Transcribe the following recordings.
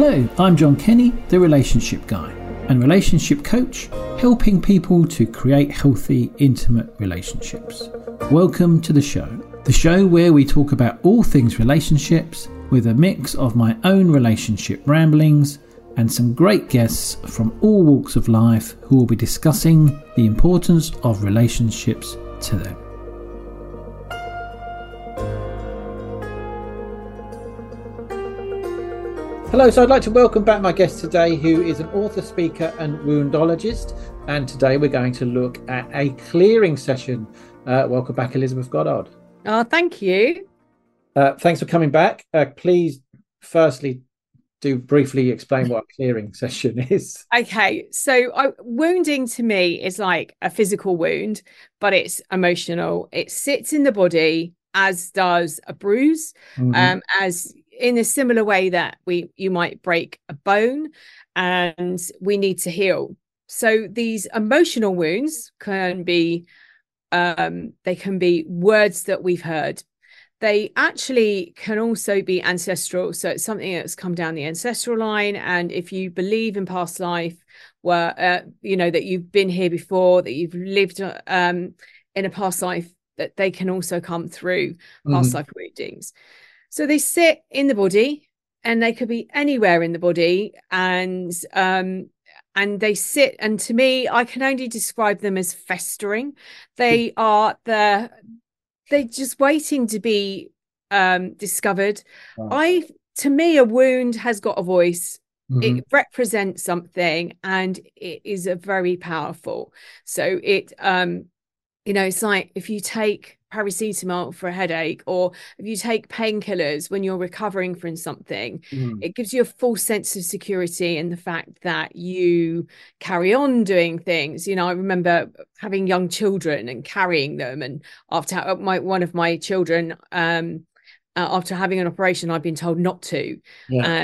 Hello, I'm John Kenny, the Relationship Guy and Relationship Coach, helping people to create healthy, intimate relationships. Welcome to the show where we talk about all things relationships with a mix of my own relationship ramblings and some great guests from all walks of life who will be discussing the importance of relationships to them. Hello, so I'd like to welcome back my guest today, who is an author, speaker and woundologist. And today we're going to look at a clearing session. Welcome back, Elizabeth Goddard. Oh, thank you. Thanks for coming back. Please, firstly, do briefly explain what a clearing session is. Okay, so wounding to me is like a physical wound, but it's emotional. It sits in the body, as does a bruise, as in a similar way that you might break a bone, and we need to heal. So these emotional wounds can be they can be words that we've heard. They actually can also be ancestral. So it's something that's come down the ancestral line. And if you believe in past life, where that you've been here before, that you've lived in a past life, that they can also come through past life woundings. So they sit in the body, and they could be anywhere in the body, and they sit. And to me, I can only describe them as festering. They're just waiting to be discovered. Wow. To me, a wound has got a voice. It represents something, and it is a very powerful. So it, it's like if you take paracetamol for a headache, or if you take painkillers when you're recovering from something, it gives you a false sense of security in the fact that you carry on doing things. I remember having young children and carrying them, and after one of my children, after having an operation, I've been told not to. And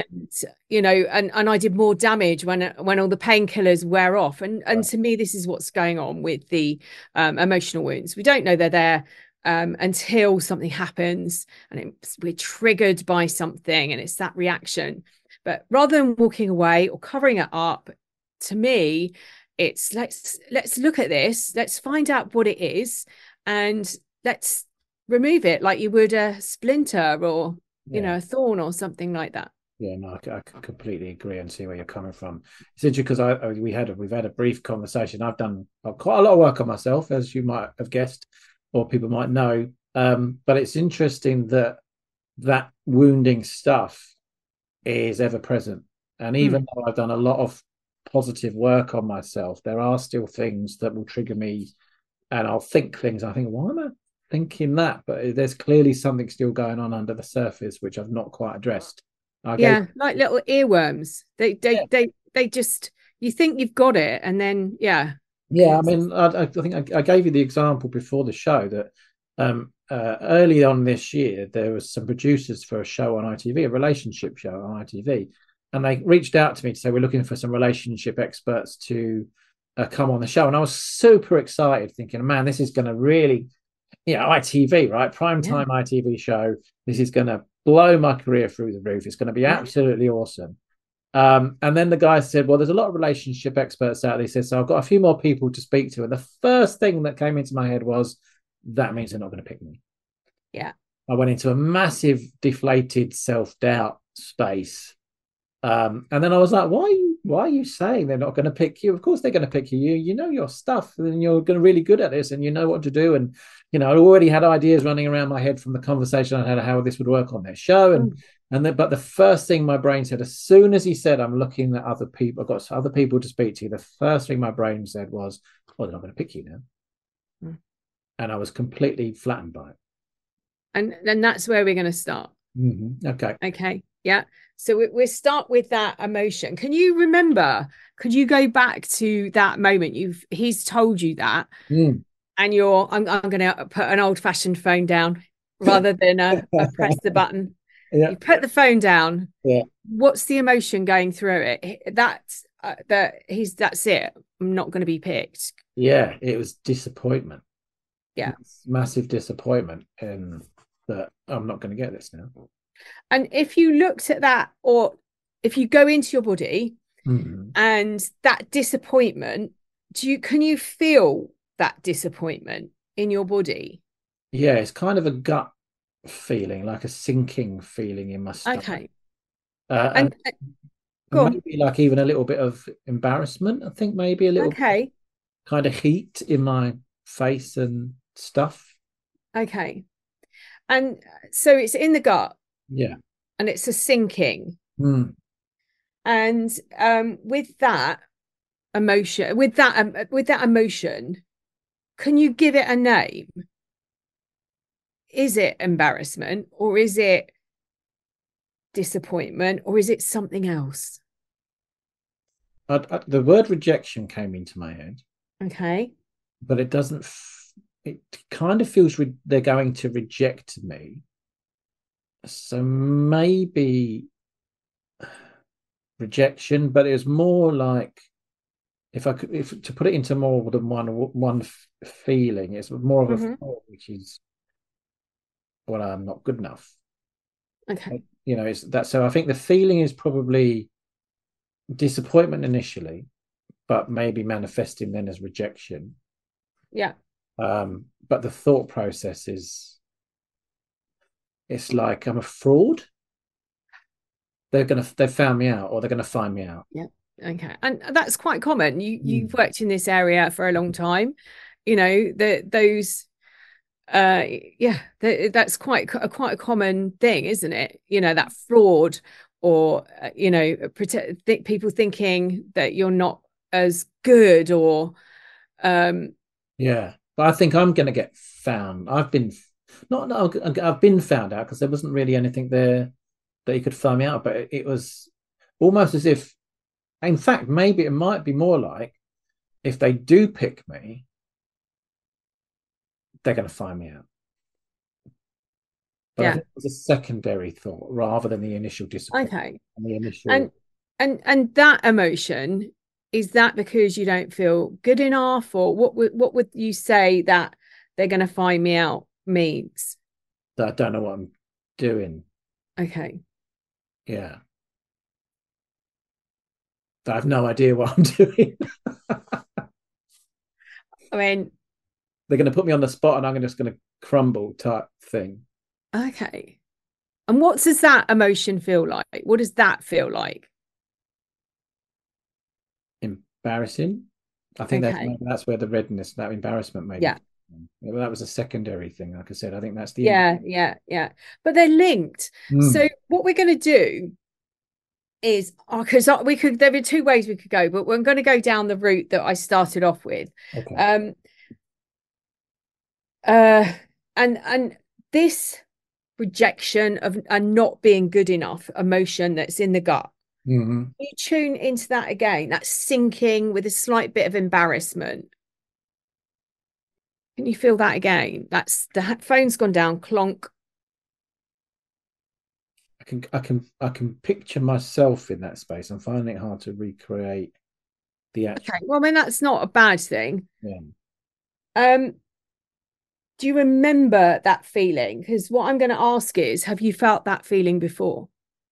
and I did more damage when all the painkillers wear off. And to me, this is what's going on with the emotional wounds. We don't know they're there until something happens, and we're triggered by something, and it's that reaction. But rather than walking away or covering it up, to me, it's let's look at this, let's find out what it is, and let's remove it like you would a splinter or a thorn or something like that. Yeah, no, I completely agree and see where you're coming from. It's interesting because we've had a brief conversation. I've done quite a lot of work on myself, as you might have guessed, or people might know. But it's interesting that wounding stuff is ever present. And even though I've done a lot of positive work on myself, there are still things that will trigger me, and I'll think things. I think, why am I thinking that? But there's clearly something still going on under the surface, which I've not quite addressed. Like little earworms. They just, you think you've got it, and then I mean, I think I gave you the example before the show that early on this year there was some producers for a show on ITV, a relationship show on ITV, and they reached out to me to say, we're looking for some relationship experts to come on the show. And I was super excited, thinking, man, this is going to really, ITV, right? Primetime ITV show. This is going to blow my career through the roof. It's going to be absolutely awesome. And then the guy said, well, there's a lot of relationship experts out there. He says, so I've got a few more people to speak to. And the first thing that came into my head was, that means they're not going to pick me. Yeah. I went into a massive deflated self-doubt space. And then I was like, why are you saying they're not going to pick you? Of course they're going to pick you. You know your stuff, and you're going to really good at this, and you know what to do. And I already had ideas running around my head from the conversation I had how this would work on their show. But the first thing my brain said, as soon as he said, I'm looking at other people, I've got other people to speak to, the first thing my brain said was, well, they're not going to pick you now. And I was completely flattened by it. And then that's where we're going to start. Okay. Yeah. So we'll start with that emotion. Can you remember, could you go back to that moment? He's told you that, and I'm going to put an old fashioned phone down rather than press the button. You put the phone down. What's the emotion going through it? That's it. I'm not going to be picked. It was disappointment. Massive disappointment in that I'm not going to get this now. And if you looked at that, or if you go into your body Mm. and that disappointment, can you feel that disappointment in your body? Yeah, it's kind of a gut feeling, like a sinking feeling in my stomach. Okay. And And go on. maybe like even a little bit of embarrassment. I think maybe a little bit of Okay. kind of heat in my face and stuff. Okay. And so it's in the gut Yeah. and it's a sinking. Mm. And with that emotion, can you give it a name? Is it embarrassment, or is it disappointment, or is it something else? The word rejection came into my head, Okay. but it doesn't. It kind of feels they're going to reject me. So maybe rejection, but it was more like if I could, if to put it into more than one feeling, it's more of a Mm-hmm. thought, which is, well, I'm not good enough. Okay. You know, it's that. So I think the feeling is probably disappointment initially, but maybe manifesting then as rejection. Yeah. But the thought process is, it's like I'm a fraud. They've found me out, or they're gonna find me out. Yeah. Okay. And that's quite common. You've Mm. worked in this area for a long time. You know, those yeah, that's quite a common thing, isn't it? You know, that fraud, or people thinking that you're not as good, or um Yeah, but I think I'm gonna get found. I've been not. I've been found out because there wasn't really anything there that you could find me out. But it was almost as if, in fact, maybe it might be more like if they do pick me, they're going to find me out. But I yeah. think it was a secondary thought rather than the initial disappointment Okay. and the initial. And that emotion, is that because you don't feel good enough, or what would you say that they're going to find me out means? That I don't know what I'm doing. Okay. Yeah, that I have no idea what I'm doing. I mean, They're going to put me on the spot, and I'm just going to crumble type thing. okay. And what does that emotion feel like? What does that feel like? Embarrassing. I think Okay. that's where the redness, that embarrassment, maybe. Yeah. Well, that was a secondary thing. Like I said, I think that's the Yeah. But they're linked. Mm. So what we're going to do is, because we could, there are two ways we could go, but we're going to go down the route that I started off with. Okay. Um, uh, and this rejection of and not being good enough emotion that's in the gut. Mm-hmm. You tune into that again, that sinking with a slight bit of embarrassment. Can you feel that again? That's the phone's gone down, clonk. I can picture myself in that space. I'm finding it hard to recreate the Okay, actual. well, I mean, that's not a bad thing. Yeah. Um, do you remember that feeling? Because what I'm going to ask is, have you felt that feeling before?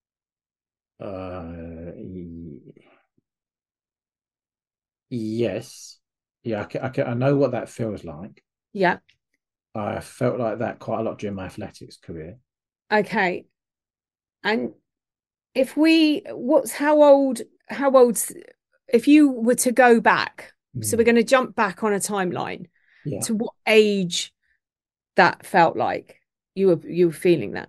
Yes. Yeah. I know what that feels like. Yeah. I felt like that quite a lot during my athletics career. Okay. And if we, how old, if you were to go back, so we're Mm. going to jump back on a timeline Yeah. to what age that felt like you were feeling that.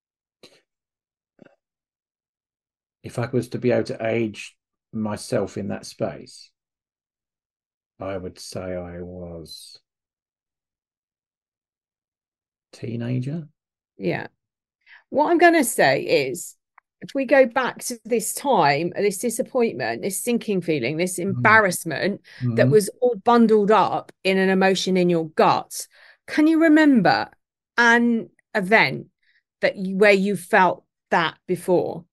If I was to be able to age myself in that space, I would say I was teenager. Yeah. What I'm going to say is, if we go back to this time, this disappointment, this sinking feeling, this embarrassment that Mm-hmm. was all bundled up in an emotion in your gut, can you remember an event where you felt that before?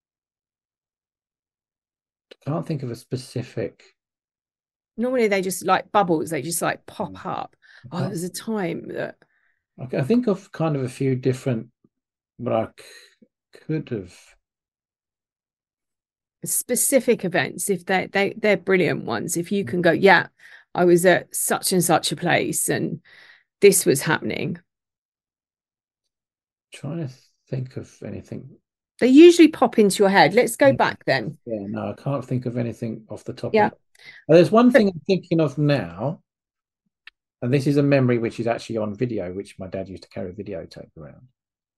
Can't think of a specific. Normally they just like bubbles, they just like pop up. I Oh, there can't. was a time that, I think of kind of a few different, but I could have. specific events, if they're brilliant ones, if you can go, yeah, I was at such and such a place and this was happening. Trying to think of anything. They usually pop into your head. Let's go back then. Yeah, no, I can't think of anything off the top Yeah. of. There's one thing I'm thinking of now, and this is a memory which is actually on video, which my dad used to carry a videotape around.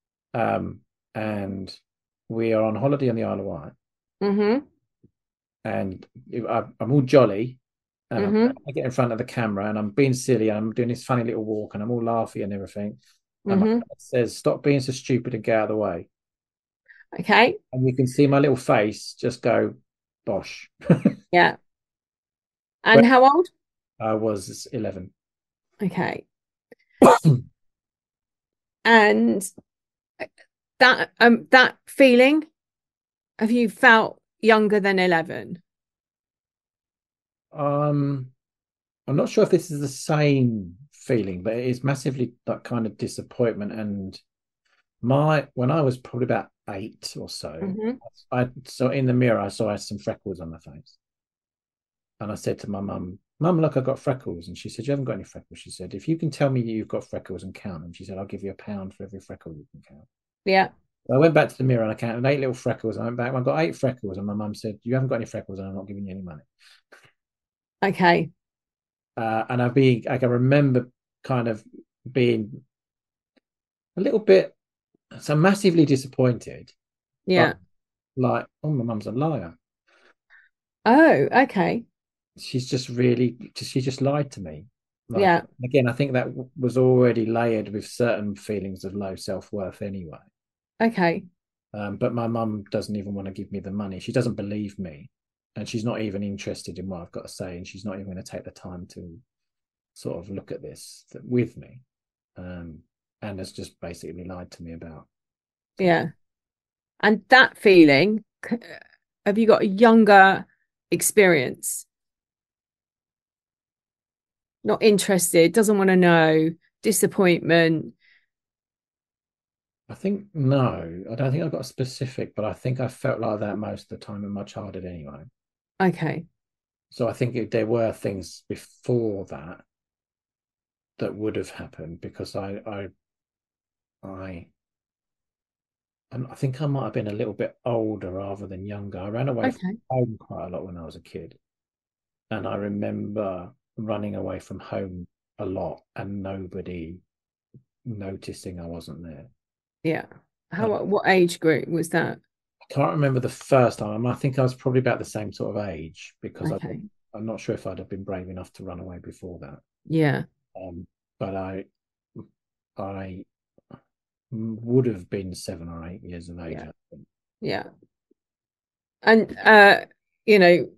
And we are on holiday on the Isle of Wight. Mm-hmm. And I'm all jolly, and Mm-hmm. I get in front of the camera, and I'm being silly, and I'm doing this funny little walk, and I'm all laughy and everything. And my Mm-hmm. dad says, "Stop being so stupid and get out of the way." Okay. And you can see my little face just go, "Bosh." Yeah. And But how old? I was 11. Okay. And that feeling, have you felt younger than 11? I'm not sure if this is the same feeling, but it is massively that kind of disappointment. And when I was probably about 8 or so, Mm-hmm. I saw in the mirror, I saw I had some freckles on my face. And I said to my mum, "Mum, look, I've got freckles." And she said, "You haven't got any freckles." She said, "If you can tell me you've got freckles and count them," she said, "I'll give you £1 for every freckle you can count." Yeah. So I went back to the mirror and I counted 8 little freckles. I went back, I got 8 freckles. And my mum said, "You haven't got any freckles and I'm not giving you any money." Okay. And I can remember kind of being a little bit, so massively disappointed, Yeah. but like, oh, my mum's a liar. Oh, okay. She just lied to me. Like, Yeah. again, I think that was already layered with certain feelings of low self-worth anyway. Okay. But my mum doesn't even want to give me the money. She doesn't believe me, and she's not even interested in what I've got to say, and she's not even going to take the time to sort of look at this with me, and has just basically lied to me about. Yeah. And that feeling, have you got a younger experience? Not interested, doesn't want to know, disappointment. I think no, I don't think I've got a specific, but I think I felt like that most of the time in my childhood anyway. Okay. So I think there were things before that would have happened because I and I think I might have been a little bit older rather than younger. I ran away from Okay. home quite a lot when I was a kid. And I remember running away from home a lot and nobody noticing I wasn't there. Yeah. And What age group was that? I can't remember the first time. I think I was probably about the same sort of age because Okay. I'm not sure if I'd have been brave enough to run away before that. Yeah. But I would have been 7 or 8 years of age. Yeah. Yeah. And you know,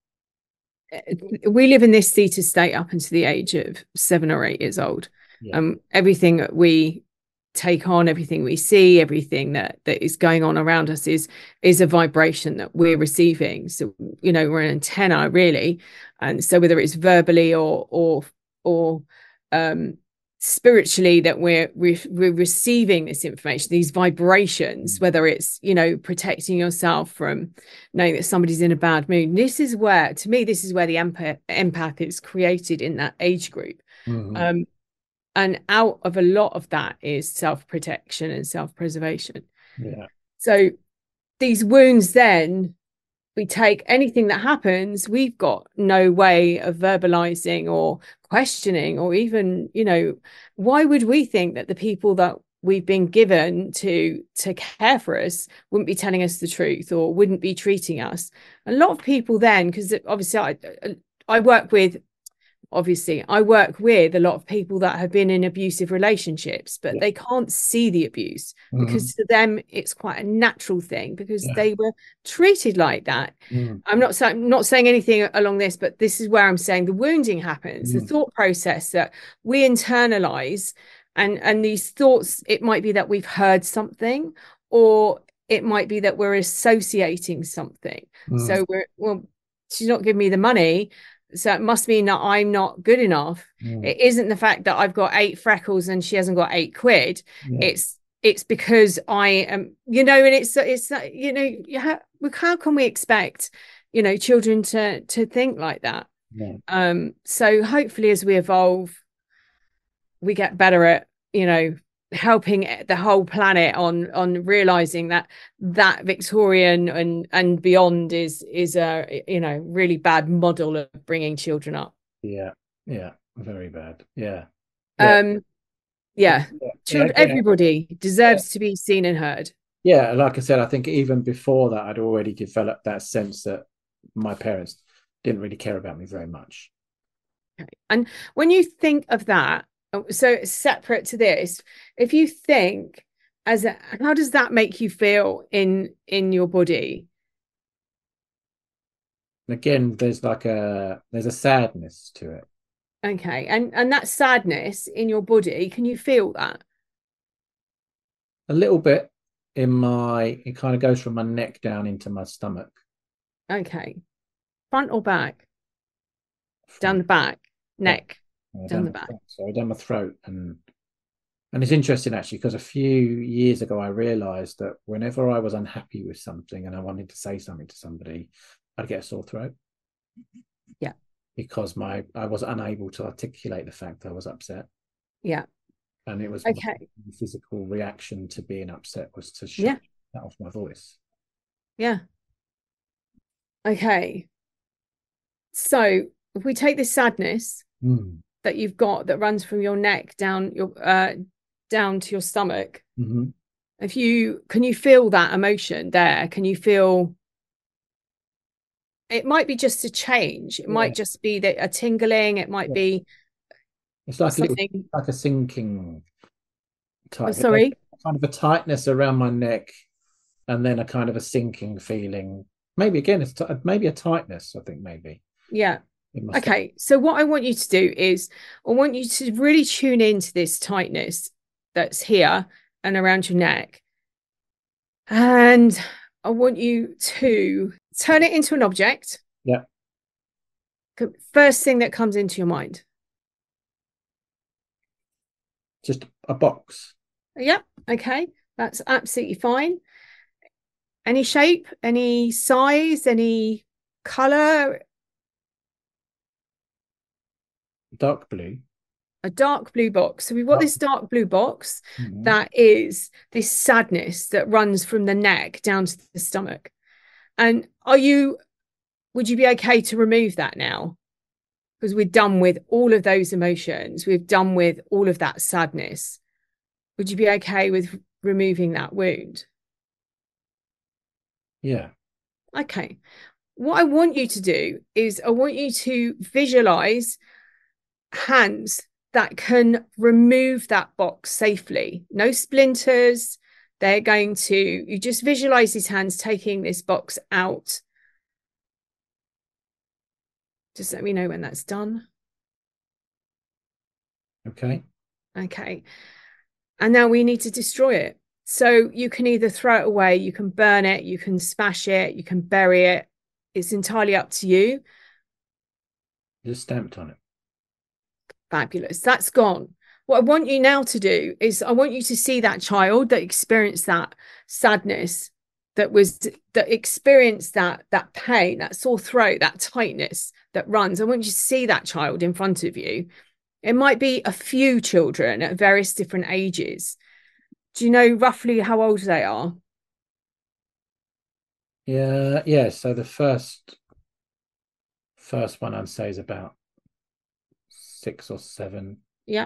we live in this theta state up until the age of 7 or 8 years old. Yeah. Everything that we take on, everything we see, everything that is going on around us is a vibration that we're receiving. So we're an antenna really, and so whether it's verbally or spiritually that we're receiving this information, these vibrations, whether it's protecting yourself from knowing that somebody's in a bad mood. This is where, to me, this is where the empath is created in that age group. Mm-hmm. And out of a lot of that is self-protection and self-preservation. Yeah. So these wounds, then we take anything that happens, we've got no way of verbalizing or questioning, or even, why would we think that the people that we've been given to care for us wouldn't be telling us the truth or wouldn't be treating us? A lot of people then, because obviously I work with a lot of people that have been in abusive relationships, but they can't see the abuse because to them it's quite a natural thing because they were treated like that. I'm not saying anything along this, but this is where I'm saying the wounding happens, the thought process that we internalize, and these thoughts, it might be that we've heard something, or it might be that we're associating something. So she's not giving me the money, so it must mean that I'm not good enough. It isn't the fact that I've got 8 freckles and she hasn't got £8. it's because I am, you know, and it's you know, how can we expect, you know, children to think like that? Yeah. So hopefully as we evolve, we get better at, you know, helping the whole planet on realizing that Victorian and beyond is a, you know, really bad model of bringing children up. Yeah, yeah, very bad. Yeah, yeah, Um, yeah, yeah. children, Again, everybody yeah, deserves to be seen and heard. yeah. Like I said, I think even before that, I'd already developed that sense that my parents didn't really care about me very much. Okay. And when you think of that, so separate to this, if you think as a, how does that make you feel in your body? Again, there's a sadness to it. Okay, and that sadness in your body, can you feel that? A little bit it kind of goes from my neck down into my stomach. Okay, front or back? Down Front, the back, back, neck, down the back. down my throat, and it's interesting actually because a few years ago I realized that whenever I was unhappy with something and I wanted to say something to somebody, I'd get a sore throat. Yeah. Because I was unable to articulate the fact I was upset. Yeah. And it was okay. my physical reaction to being upset was to shut Yeah. that off my voice. Yeah. Okay. So if we take this sadness that you've got that runs from your neck down your down to your stomach, if you can you feel that emotion there? Can you feel it might be just a change, it might just be that a tingling, it might be it's like something like a sinking oh, type, sorry, kind of a tightness around my neck, and then a kind of a sinking feeling. Maybe again, it's maybe a tightness. I think maybe. Yeah. Okay. So what I want you to do is I want you to really tune into this tightness that's here and around your neck. And I want you to turn it into an object. Yeah. First thing that comes into your mind. Just a box. Yeah. Okay. That's absolutely fine. Any shape, any size, any color? Dark blue. A dark blue box. So we've got this dark blue box that is this sadness that runs from the neck down to the stomach. And would you be okay to remove that now? Because we're done with all of those emotions. We've done with all of that sadness. Would you be okay with removing that wound? Yeah. Okay. What I want you to do is I want you to visualize hands that can remove that box safely. No splinters. You just visualize his hands taking this box out. Just let me know when that's done. Okay. Okay. And now we need to destroy it. So you can either throw it away, you can burn it, you can smash it, you can bury it. It's entirely up to you. Just stamped on it. Fabulous. That's gone. What I want you now to do is I want you to see that child that experienced that sadness, that experienced that pain, that sore throat, that tightness that runs. I want you to see that child in front of you. It might be a few children at various different ages. Do you know roughly how old they are? Yeah, yeah. So the first one I'd say is about 6 or 7. Yeah.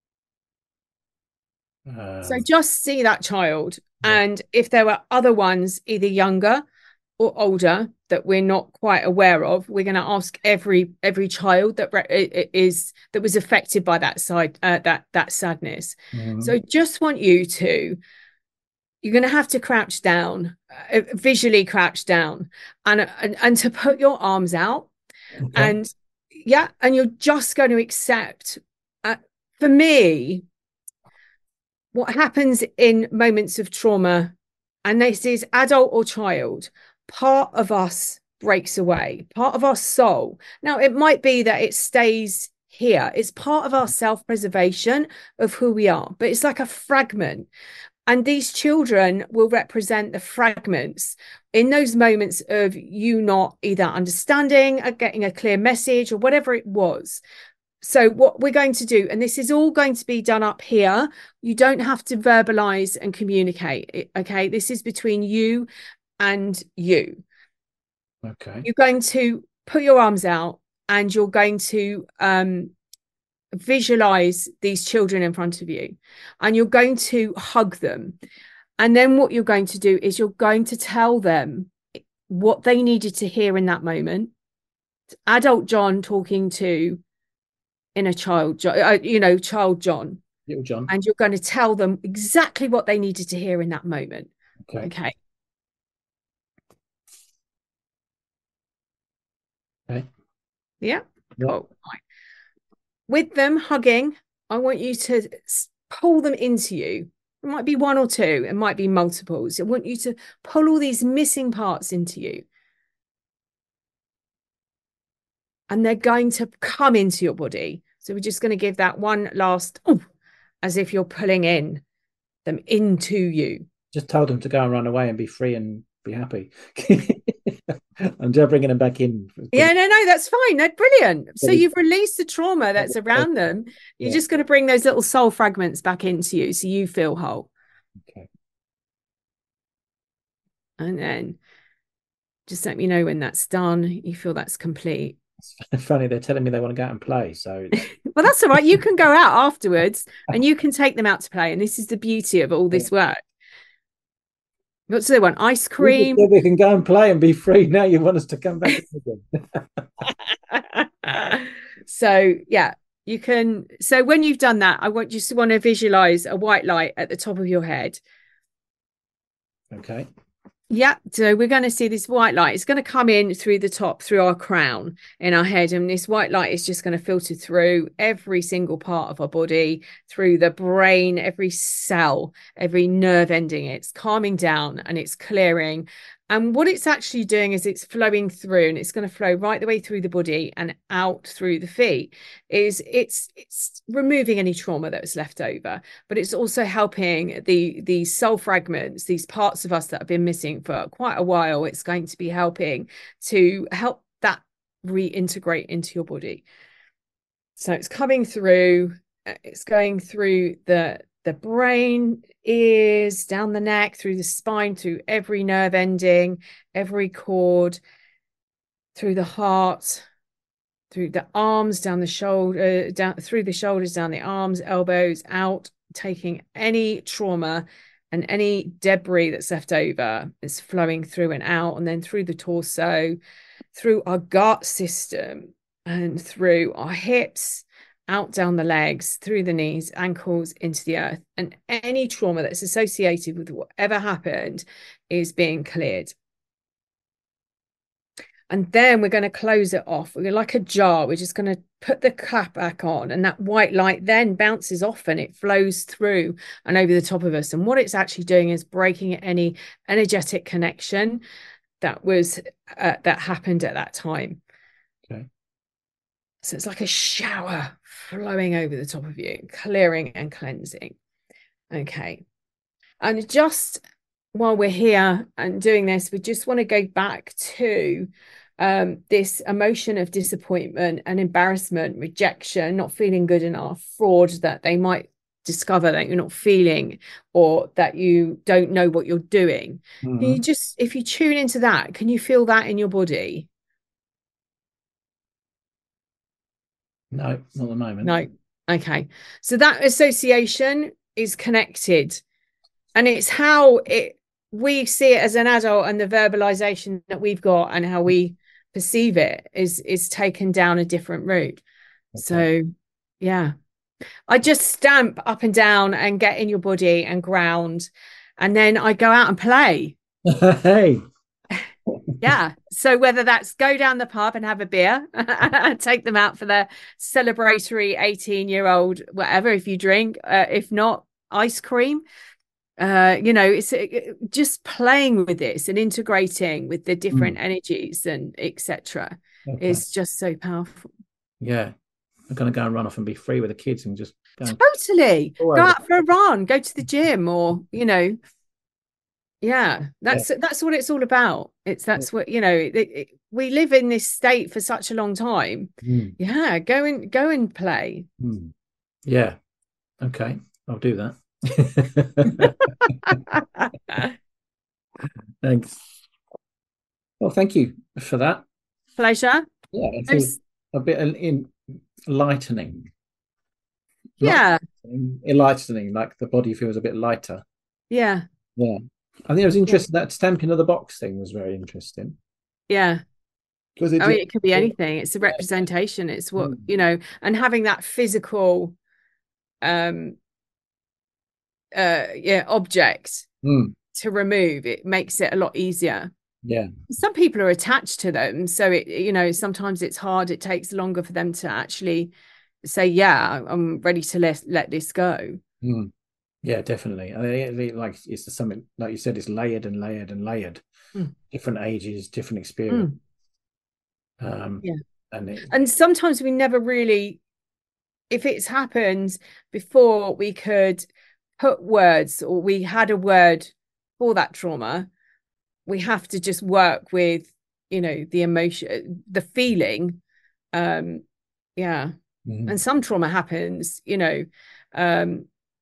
So just see that child. Yeah. And if there were other ones, either younger or older, that we're not quite aware of, we're going to ask every child that was affected by that that sadness. So just want you're going to have to crouch down, visually crouch down, and to put your arms out. Okay. And yeah, and you're just going to accept. For me, what happens in moments of trauma, and this is adult or child, part of us breaks away, part of our soul. Now, it might be that it stays here. It's part of our self-preservation of who we are, but it's like a fragment. And these children will represent the fragments in those moments of you not either understanding or getting a clear message or whatever it was. So what we're going to do, and this is all going to be done up here, you don't have to verbalize and communicate. Okay, this is between you and you. Okay. You're going to put your arms out and you're going to visualize these children in front of you, and you're going to hug them. And then what you're going to do is you're going to tell them what they needed to hear in that moment. Adult John talking to inner child, child John. Little John. And you're going to tell them exactly what they needed to hear in that moment. Okay. Yeah. Cool. Right. With them hugging, I want you to pull them into you. It might be one or two, it might be multiples. I want you to pull all these missing parts into you. And they're going to come into your body. So we're just going to give that one last, as if you're pulling them into you. Just told them to go and run away and be free and be happy. I'm just bringing them back in. Yeah, no, that's fine. They're brilliant. So you've released the trauma that's around them. You're just going to bring those little soul fragments back into you so you feel whole. Okay. And then just let me know when that's done. You feel that's complete. It's funny, they're telling me they want to go out and play. So well, that's all right. You can go out afterwards and you can take them out to play. And this is the beauty of all this work. What do they want? Ice cream? We can go and play and be free. Now you want us to come back again. So yeah, you can. So when you've done that, I want you to visualize a white light at the top of your head. Okay. Yeah, so we're going to see this white light. It's going to come in through the top, through our crown in our head. And this white light is just going to filter through every single part of our body, through the brain, every cell, every nerve ending. It's calming down and it's clearing. And what it's actually doing is it's flowing through, and it's going to flow right the way through the body and out through the feet. It's removing any trauma that was left over, but it's also helping these soul fragments, these parts of us that have been missing for quite a while. It's going to be helping to help that reintegrate into your body. So it's coming through, it's going through the brain, ears, down the neck, through the spine, through every nerve ending, every cord, through the heart, through the arms, down the shoulder, down through the shoulders, down the arms, elbows, out, taking any trauma and any debris that's left over. It's flowing through and out, and then through the torso, through our gut system, and through our hips, out down the legs, through the knees, ankles, into the earth. And any trauma that's associated with whatever happened is being cleared. And then we're going to close it off. We're like a jar. We're just going to put the cap back on, and that white light then bounces off and it flows through and over the top of us. And what it's actually doing is breaking any energetic connection that was that happened at that time. Okay. So it's like a shower flowing over the top of you, clearing and cleansing. Okay. And just while we're here and doing this, we just want to go back to this emotion of disappointment and embarrassment, rejection, not feeling good enough, fraud that they might discover that you're not feeling, or that you don't know what you're doing. Mm-hmm. Can you just, if you tune into that, can you feel that in your body? No, not at the moment. No. Okay. So that association is connected, and it's how we see it as an adult, and the verbalization that we've got and how we perceive it is taken down a different route. Okay. So yeah, I just stamp up and down and get in your body and ground, and then I go out and play. Hey. Yeah. So whether that's go down the pub and have a beer, take them out for their celebratory 18-year-old, whatever, if you drink, if not, ice cream. It's just playing with this and integrating with the different energies and etc. is just so powerful. Yeah. I'm going to go and run off and be free with the kids and just totally go out for a run, go to the gym, or that's what it's all about. That's what we live in this state for such a long time. Go and play. Yeah, okay, I'll do that. Thanks. Well, thank you for that. Pleasure. Yeah, it feels a bit enlightening. Enlightening, like the body feels a bit lighter. Yeah. I think it was interesting. That stamping of the box thing was very interesting. Yeah. Because it could be anything. It's a representation. It's what, and having that physical object to remove, it makes it a lot easier. Yeah. Some people are attached to them, so it sometimes it's hard. It takes longer for them to actually say, yeah, I'm ready to let this go. Yeah, definitely. I mean, like it's something like you said, it's layered and layered and layered. Different ages, different experience. And sometimes we never really, if it's happened before, we could put words, or we had a word for that trauma. We have to just work with, the emotion, the feeling. And some trauma happens, well,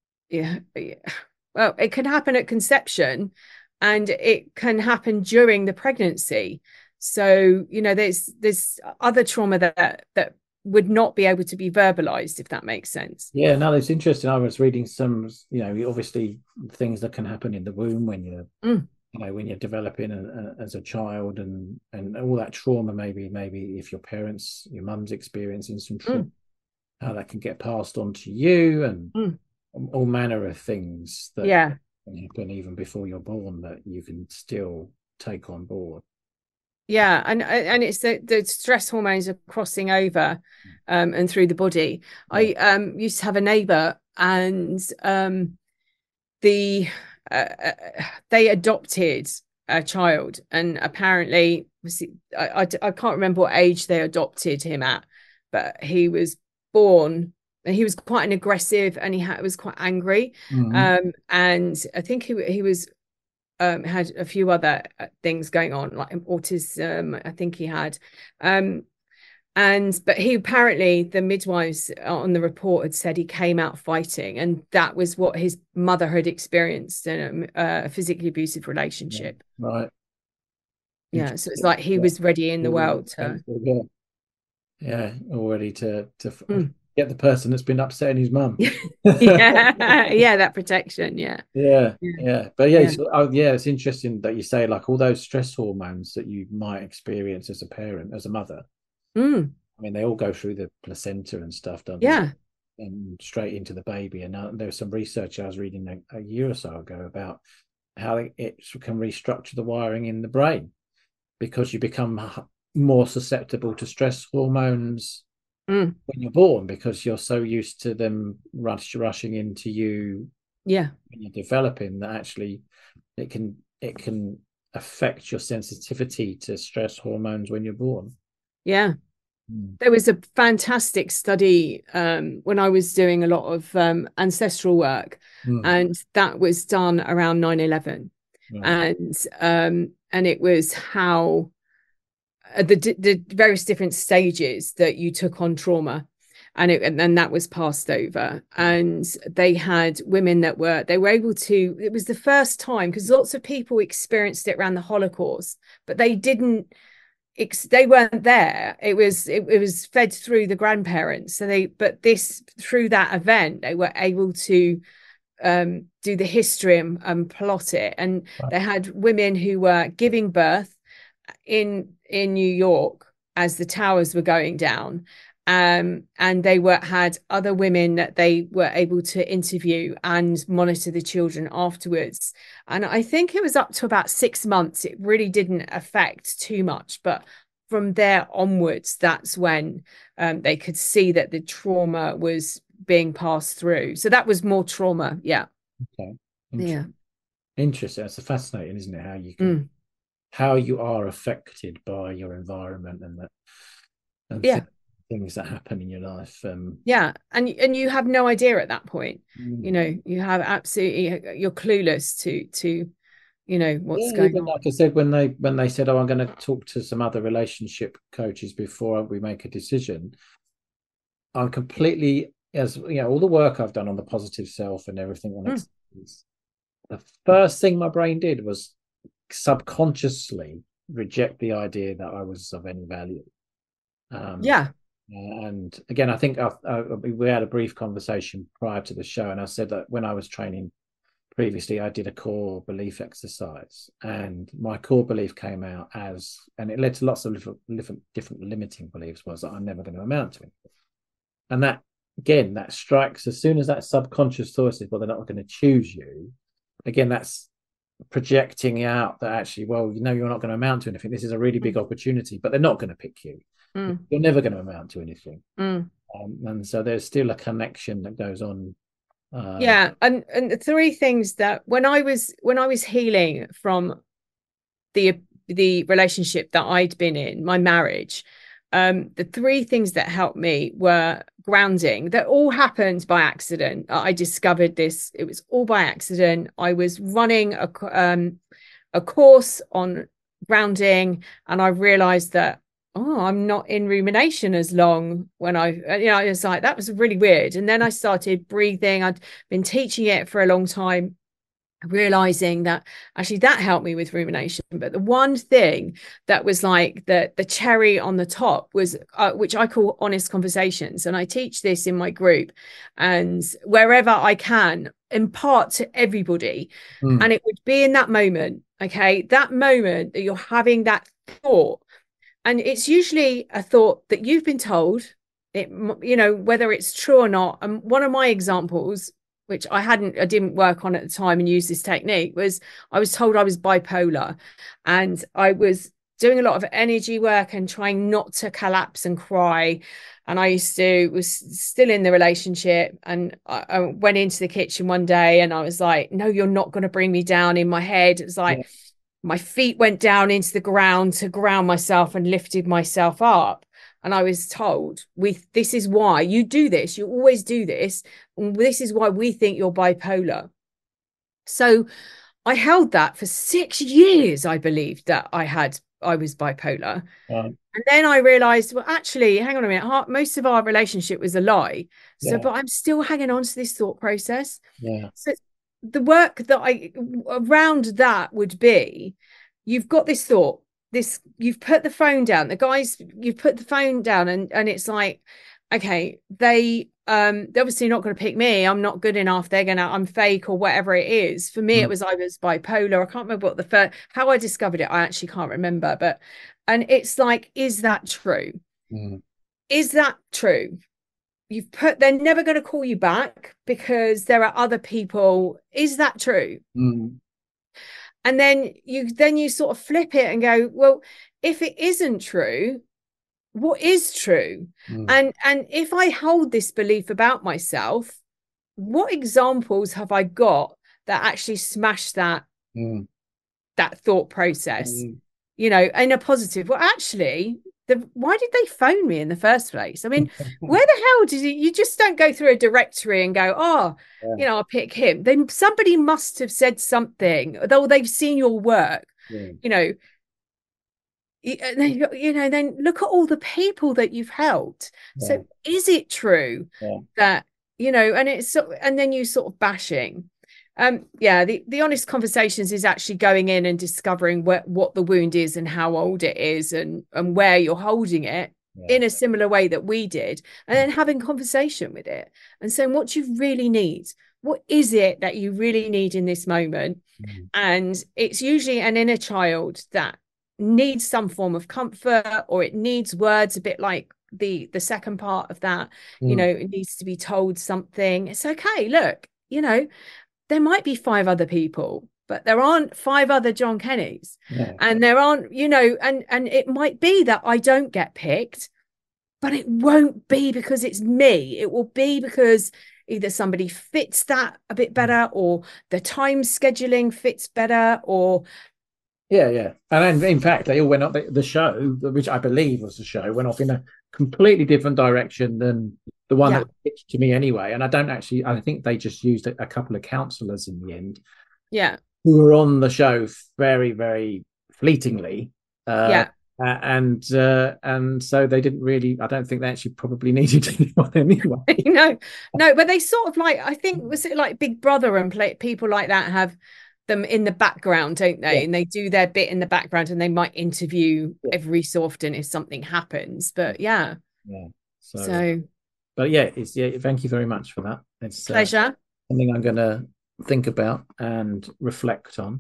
it can happen at conception, and it can happen during the pregnancy. So, there's other trauma that would not be able to be verbalized, if that makes sense. Yeah, no, it's interesting. I was reading some, obviously things that can happen in the womb when you're when you're developing as a child, and all that trauma, maybe if your mum's experiencing some trauma, how that can get passed on to you, and all manner of things that can happen even before you're born that you can still take on board. Yeah, and it's the stress hormones are crossing over and through the body. I used to have a neighbor, and they adopted a child, and apparently I can't remember what age they adopted him at, but he was born and he was quite an aggressive, and he was quite angry. And I think he was had a few other things going on, like autism, I think he had. But he apparently, the midwives on the report had said he came out fighting, and that was what his mother had experienced in a physically abusive relationship. Right. Yeah, so it's like he was ready in the world to. All ready to get the person that's been upsetting his mum. That protection. But it's interesting that you say, like, all those stress hormones that you might experience as a parent, as a mother. I mean, they all go through the placenta and stuff, don't they? And straight into the baby. And there was some research I was reading a year or so ago about how it can restructure the wiring in the brain, because you become more susceptible to stress hormones when you're born, because you're so used to them rushing into you when you're developing, that actually it can affect your sensitivity to stress hormones when you're born. There was a fantastic study when I was doing a lot of ancestral work, and that was done around 9/11. And it was how the various different stages that you took on trauma, and then that was passed over. And they had women that they were able to, it was the first time, because lots of people experienced it around the Holocaust, but they weren't there. It was fed through the grandparents. So through that event, they were able to do the history and plot it. And they had women who were giving birth in New York as the towers were going down, and they had other women that they were able to interview and monitor the children afterwards. And I think it was up to about 6 months. It really didn't affect too much, but from there onwards, that's when they could see that the trauma was being passed through. So that was more trauma. Interesting. It's fascinating, isn't it, how you can how you are affected by your environment and that. things that happen in your life. Yeah, and you have no idea at that point. Mm. You know, you have absolutely, you're clueless to what's Yeah, going even on. like I said, when they said, "Oh, I'm going to talk to some other relationship coaches before we make a decision," I'm completely, as you know, all the work I've done on the positive self and everything on Mm. acceptance, the first thing my brain did was subconsciously reject the idea that I was of any value. Um, Yeah. and again, I think we had a brief conversation prior to the show, and I said that when I was training previously, I did a core belief exercise, and my core belief came out as, and it led to lots of different limiting beliefs, was that I'm never going to amount to anything. And that, again, that strikes as soon as that subconscious thought is, well, they're not going to choose you. Again, that's projecting out that actually, well, you know, you're not going to amount to anything. This is a really big opportunity, but they're not going to pick you. You're never going to amount to anything. And so there's still a connection that goes on. Yeah, and the three things that when I was healing from the relationship that I'd been in, my marriage, the three things that helped me were grounding. That all happened by accident. I discovered this. It was all by accident. I was running a course on grounding, and I realized that, oh, I'm not in rumination as long. When I was like, that was really weird. And then I started breathing. I'd been teaching it for a long time, realizing that actually that helped me with rumination. But the one thing that was like the cherry on the top was which I call honest conversations, and I teach this in my group and wherever I can impart to everybody. And it would be in that moment, okay, that moment that you're having that thought, and it's usually a thought that you've been told it, whether it's true or not. And one of my examples, which I didn't work on at the time and use this technique, was I was told I was bipolar, and I was doing a lot of energy work and trying not to collapse and cry. And was still in the relationship, and I went into the kitchen one day and I was like, no, you're not going to bring me down. In my head, it was like, yeah, my feet went down into the ground to ground myself and lifted myself up. And I was told, this is why you do this. You always do this. And this is why we think you're bipolar. So I held that for 6 years. I believed that I was bipolar. And then I realized, well, actually, hang on a minute. Most of our relationship was a lie. So, but I'm still hanging on to this thought process. Yeah. So the work that around that would be, you've got this thought, you've put the phone down, you've put the phone down, and it's like, okay, they're obviously not going to pick me. I'm not good enough. I'm fake or whatever it is. For me, it was I was bipolar. I can't remember how I discovered it. I actually can't remember, and it's like, is that true? Is that true? They're never going to call you back because there are other people. Is that true? And then you sort of flip it and go, well, if it isn't true, what is true? And if I hold this belief about myself, what examples have I got that actually smash that thought process, in a positive? Well, actually, why did they phone me in the first place? I mean, where the hell did you just don't go through a directory and go, I'll pick him. Then somebody must have said something, though they've seen your work, then look at all the people that you've helped. So is it true that, and then you sort of bashing. The honest conversations is actually going in and discovering what the wound is and how old it is and where you're holding it in a similar way that we did, and then having conversation with it and saying what you really need. What is it that you really need in this moment? And it's usually an inner child that needs some form of comfort, or it needs words, a bit like the second part of that. It needs to be told something. It's okay, look, there might be 5 other people, but there aren't 5 other John Kennys. And there aren't, and it might be that I don't get picked, but it won't be because it's me. It will be because either somebody fits that a bit better, or the time scheduling fits better, or and in fact they all went up, the show, which I believe was the show, went off in a completely different direction than the one that was pitched to me anyway. And I think they just used a couple of counselors in the end. Yeah. Who were on the show very, very fleetingly. And so they didn't really, I don't think they actually probably needed anyone anyway. No, but they sort of like, I think, was it like Big Brother and people like that have them in the background, don't they? And they do their bit in the background, and they might interview every so often if something happens. But so but thank you very much for that. It's pleasure. Something I'm going to think about and reflect on.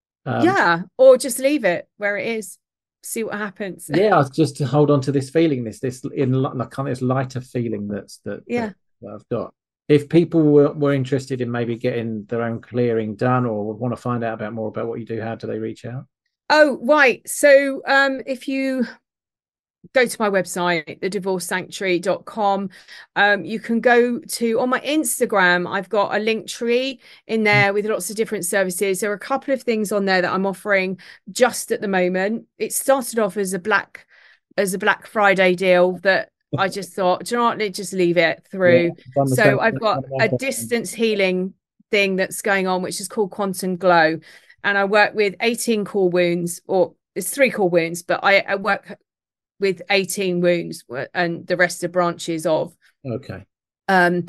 Or just leave it where it is, see what happens. Just to hold on to this feeling, this lighter feeling that I've got. If people were interested in maybe getting their own clearing done or want to find out more about what you do, how do they reach out? Oh, right. So if you go to my website, thedivorcesanctuary.com, you can go to, on my Instagram, I've got a link tree in there with lots of different services. There are a couple of things on there that I'm offering just at the moment. It started off as a Black Friday deal that I just thought, do you know what, let's just leave it through. So I've got a distance healing thing that's going on, which is called Quantum Glow. And I work with 18 core wounds, or it's 3 core wounds, but I work with 18 wounds and the rest are branches of. Okay. And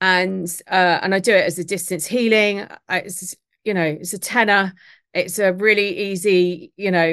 I do it as a distance healing. It's a tenner. It's a really easy,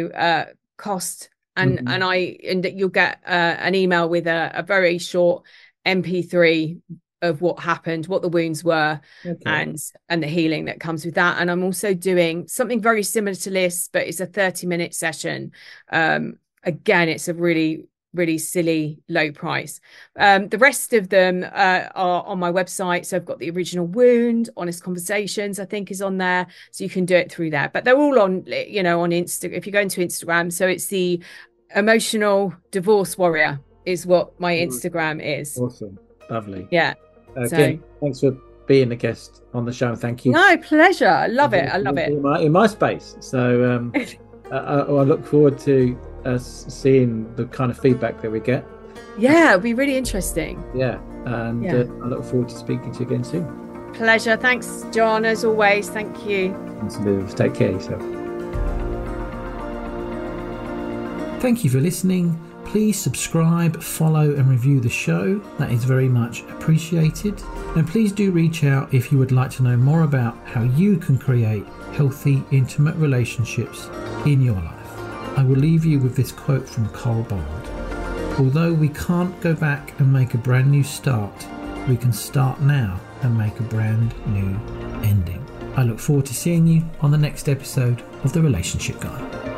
cost. And you'll get an email with a very short MP3 of what happened, what the wounds were, and the healing that comes with that. And I'm also doing something very similar to this, but it's a 30-minute session. Again, it's a really, really silly low price. The rest of them are on my website. So I've got the original wound, Honest Conversations, I think is on there. So you can do it through there. But they're all on, on Instagram. If you go into Instagram, so it's the Emotional Divorce Warrior is what my Instagram is. Awesome. Lovely. Yeah. Again, thanks for being a guest on the show. Thank you. No, pleasure. I love it. In my space. So I look forward to seeing the kind of feedback that we get. Yeah, it'll be really interesting. Yeah, and I look forward to speaking to you again soon. Pleasure. Thanks, John, as always. Thank you. Thanks, Liv. Take care of yourself. Thank you for listening. Please subscribe, follow and review the show. That is very much appreciated. And please do reach out if you would like to know more about how you can create healthy, intimate relationships in your life. I will leave you with this quote from Cole Bond. Although we can't go back and make a brand new start, we can start now and make a brand new ending. I look forward to seeing you on the next episode of The Relationship Guy.